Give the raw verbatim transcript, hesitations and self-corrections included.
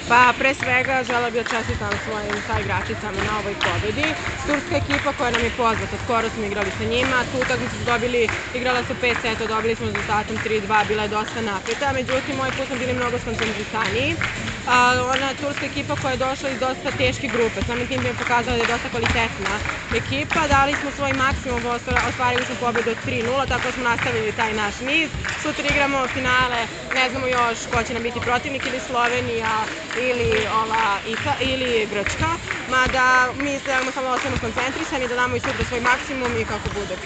Pa pre svega želela bih da čestitam svojim saigračicama na ovoj pobedi. Turska ekipa koja nam je poznata, skoro smo igrali sa njima, tu utakmicu su dobili, igrala su pet seta, dobili smo rezultatom tri dva, bila je dosta napeta, međutim ovaj put smo bili mnogo skoncentrisaniji. Ona turska ekipa koja je došla iz dosta teške grupe, samim tim bi je pokazala da je dosta kvalitetna ekipa, dali smo svoj maksimum, ostvarili smo pobedu od tri nula, tako smo nastavili taj naš niz. Sutra igramo finale, ne znamo još ko će nam biti protivnik, ili Slovenija ili Grčka, mada mi trebamo samo da ostanemo koncentrisani, da damo i sutra svoj maksimum i kako bude.